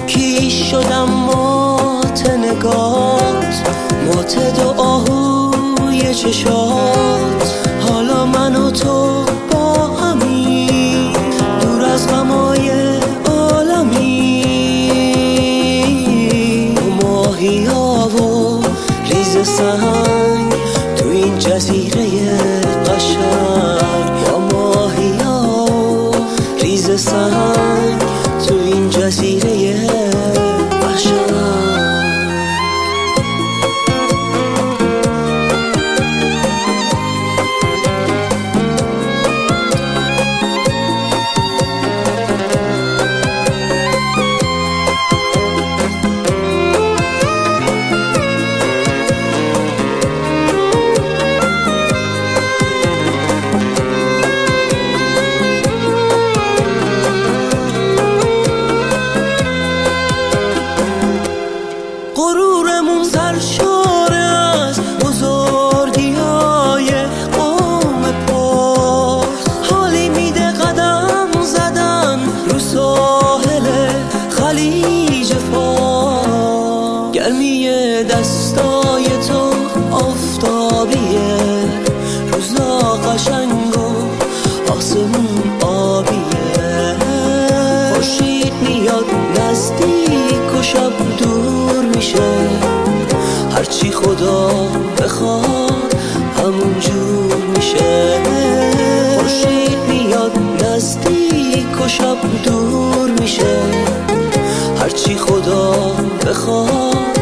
کی شدم مات نگات، مات دو آهوی چشات. حالا من و تو با همی دور از غمای عالمی. ماهی ها و ریز سنگ تو این جزیره قشنگ. یا ماهی ها و ریز سنگ تو این جزیره قشنگ. غرورمون سرشاره از بزرگی های قوم پارس. حالی میده قدم زدن رو ساحل خلیج فارس. گرمی دستای تو آفتابیه، روزا قشنگ و آسمون آبیه. خورشید میاد نزدیک و شب دور میشه، هرچی خدا بخواد همون جور میشه. خورشید میاد نزدیک و شب دور میشه، هرچی خدا بخواد